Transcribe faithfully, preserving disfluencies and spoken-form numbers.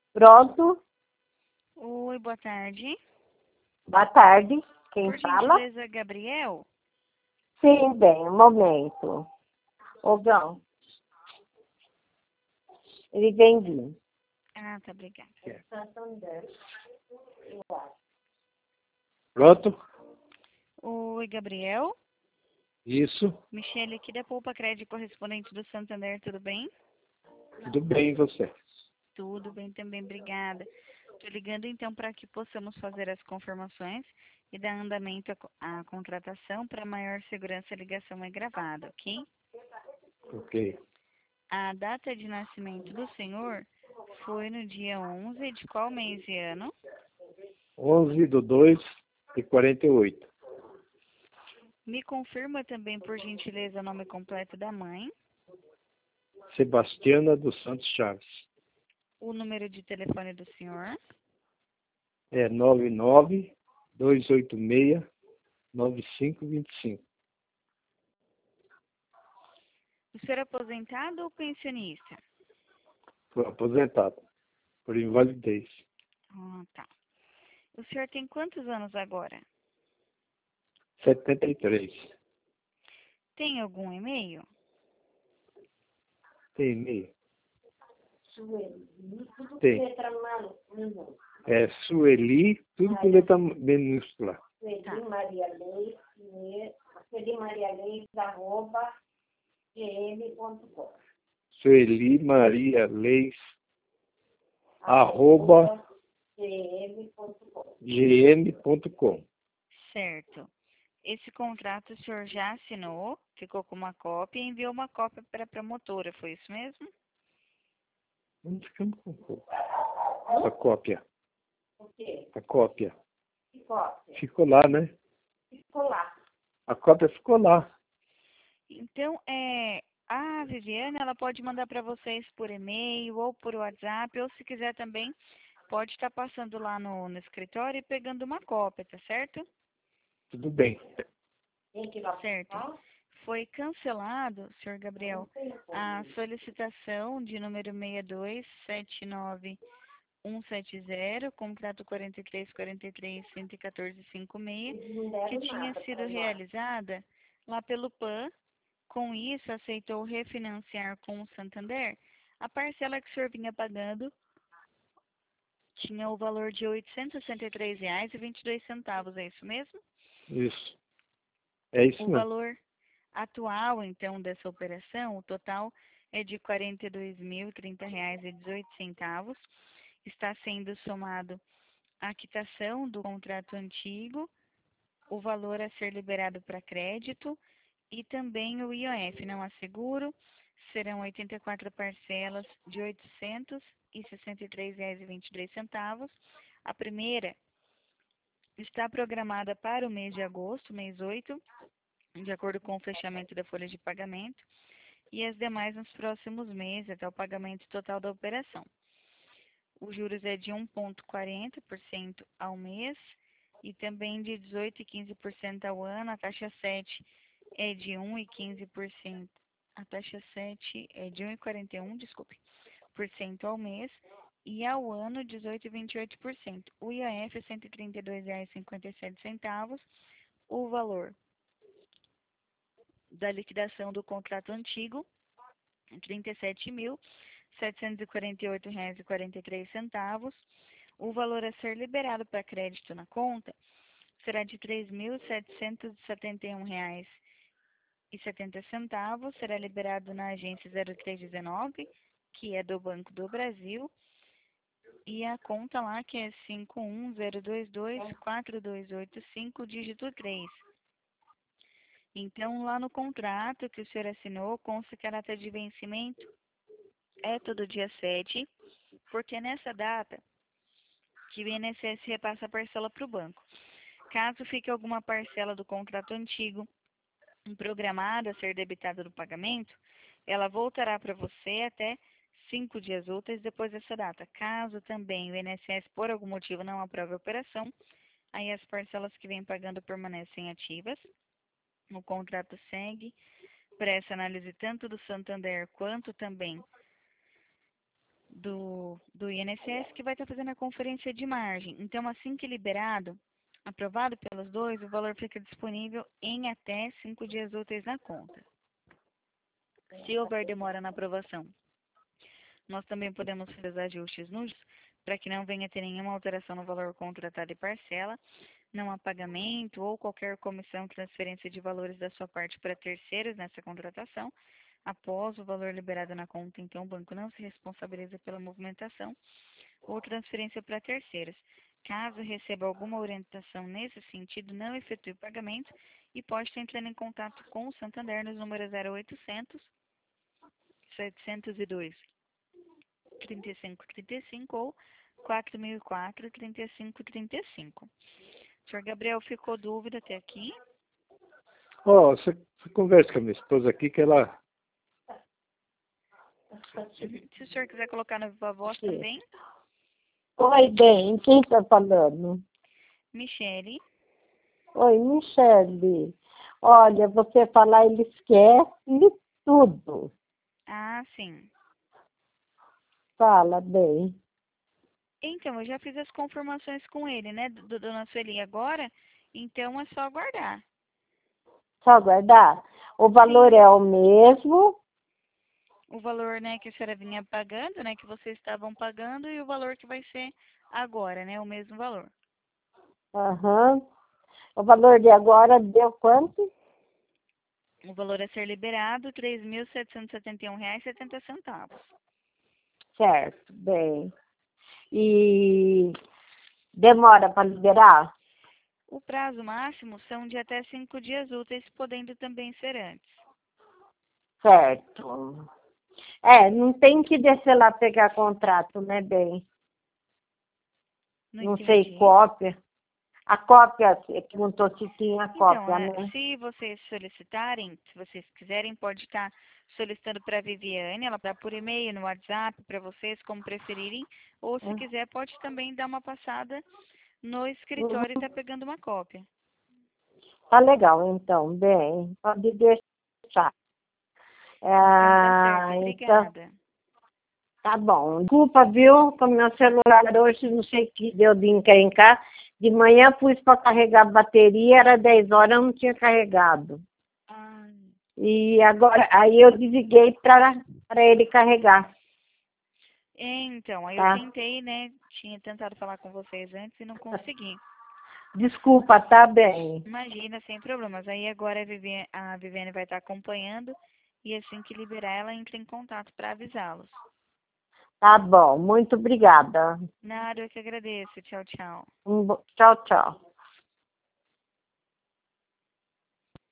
Pronto. Oi, boa tarde. Boa tarde. Quem Por fala? gentileza, Gabriel? Sim, bem, um momento. Ô, João, ele vem vir. Ah, tá, obrigada. Pronto? Oi, Gabriel? Isso. Michele aqui da Poupa Crédito, correspondente do Santander, tudo bem? Tudo bem, e você? Tudo bem também, obrigada. Estou ligando então para que possamos fazer as confirmações e dar andamento à co- à contratação para maior segurança. A ligação é gravada, ok? Ok. A data de nascimento do senhor foi no dia onze de qual mês e ano? onze do dois de quarenta e oito. Me confirma também, por gentileza, o nome completo da mãe, Sebastiana dos Santos Chaves. o número de telefone do senhor. É nove nove dois oito seis nove cinco dois cinco. O senhor é aposentado ou pensionista? Foi aposentado por invalidez. Ah, tá. O senhor tem quantos anos agora? setenta e três. Tem algum e-mail? Tem e-mail? Tem. É Sueli, tudo com letra minúscula. Tá. Sueli Maria Leis, Sueli Maria Leis, arroba, gm ponto com. Sueli Maria Leis, arroba, gm ponto com. gm ponto com. Certo. Esse contrato o senhor já assinou, ficou com uma cópia e enviou uma cópia para a promotora, foi isso mesmo? Vamos ficando com a cópia. O quê? A cópia. Que cópia? Ficou lá, né? Ficou lá. A cópia ficou lá. Então, é, a Viviane, ela pode mandar para vocês por e-mail ou por WhatsApp, ou se quiser também, pode estar passando lá no, no escritório e pegando uma cópia, tá certo? Tudo bem. Tem que ir lá. Certo. Foi cancelado, senhor Gabriel, a solicitação de número seis dois sete nove um sete zero, contrato quarenta e três quarenta e três cento e quatorze cinquenta e seis, que tinha sido realizada lá pelo P A N. Com isso, aceitou refinanciar com o Santander. A parcela que o senhor vinha pagando tinha o valor de oitocentos e sessenta e três reais e vinte e dois centavos, é isso mesmo? Isso. É isso O mesmo. valor atual, então, dessa operação, o total é de quarenta e dois mil e trinta reais e dezoito centavos. Está sendo somado a quitação do contrato antigo, o valor a ser liberado para crédito e também o I O F. Não há seguro, serão oitenta e quatro parcelas de oitocentos e sessenta e três reais e vinte e dois centavos. A primeira está programada para o mês de agosto, mês oito, de acordo com o fechamento da folha de pagamento, e as demais nos próximos meses, até o pagamento total da operação. Os juros é de um vírgula quarenta por cento ao mês e também de dezoito vírgula quinze por cento ao ano. A taxa sete é de um vírgula quinze por cento. A taxa sete é de um vírgula quarenta e um, desculpe, por cento ao mês e ao ano dezoito vírgula vinte e oito por cento. O I O F é cento e trinta e dois reais e cinquenta e sete centavos. O valor da liquidação do contrato antigo, trinta e sete mil setecentos e quarenta e oito reais e quarenta e três centavos. O valor a ser liberado para crédito na conta será de três mil setecentos e setenta e um reais e setenta centavos. Será liberado na agência zero três dezenove, que é do Banco do Brasil, e a conta lá que é cinco um zero dois dois quatro dois oito cinco, dígito três. Então, lá no contrato que o senhor assinou, consta que a data de vencimento é todo dia sete, porque nessa data que o I N S S repassa a parcela para o banco. Caso fique alguma parcela do contrato antigo programada a ser debitada do pagamento, ela voltará para você até cinco dias úteis depois dessa data. Caso também o I N S S, por algum motivo, não aprove a operação, aí as parcelas que vem pagando permanecem ativas. O contrato segue para essa análise tanto do Santander quanto também do, do I N S S que vai estar fazendo a conferência de margem. Então, assim que liberado, aprovado pelos dois, o valor fica disponível em até cinco dias úteis na conta. Se houver demora na aprovação, nós também podemos fazer os ajustes nos para que não venha ter nenhuma alteração no valor contratado e parcela, não há pagamento ou qualquer comissão, transferência de valores da sua parte para terceiros nessa contratação. Após o valor liberado na conta, então o banco não se responsabiliza pela movimentação ou transferência para terceiros. Caso receba alguma orientação nesse sentido, não efetue pagamento e pode estar entrando em contato com o Santander nos números zero oitocentos, setecentos e dois, trinta e cinco trinta e cinco ou quatro mil e quatro, trinta e cinco trinta e cinco. Senhor Gabriel, ficou dúvida até aqui? Ó, você, você conversa com a minha esposa aqui que ela... Se o senhor quiser colocar na viva voz Sim. também. Oi, bem, quem está falando? Michele. Oi, Michele. Olha, você falar, ele esquece tudo. Ah, sim. Fala bem. Então, eu já fiz as confirmações com ele, né, do, do dona Sueli agora, então é só aguardar. Só aguardar? O valor Sim. é o mesmo? O valor, né, que a senhora vinha pagando, né, que vocês estavam pagando e o valor que vai ser agora, né, o mesmo valor. Aham. O valor de agora deu quanto? O valor a ser liberado, três mil setecentos e setenta e um reais e setenta centavos. Certo, bem. E demora para liberar? O prazo máximo são de até cinco dias úteis, podendo também ser antes. Certo. É, não tem que descer lá pegar contrato, né, bem? Não, Não entendi. sei, cópia. A cópia, você perguntou se tinha Então, cópia, é, né? se vocês solicitarem, se vocês quiserem, pode estar solicitando para a Viviane, ela dá por e-mail, no WhatsApp, para vocês, como preferirem, ou se Hum. quiser, pode também dar uma passada no Uhum. escritório e estar pegando uma cópia. Tá legal, então, bem, pode deixar. Então, tá certo, Ah, então, obrigada. tá bom. Desculpa, viu? Com meu celular hoje, não sei o que deu de encrencar. De manhã pus para carregar a bateria, era dez horas, eu não tinha carregado. Ah, E agora, aí eu desliguei para ele carregar, então, aí eu tá? tentei, né, tinha tentado falar com vocês antes e não consegui. Desculpa, tá bem. Imagina, sem problemas. Aí agora a Viviane, a Viviane vai estar acompanhando e assim que liberar, ela entra em contato para avisá-los. Tá bom, muito obrigada. Nada, eu que agradeço. Tchau, tchau. Um bo- Tchau, tchau.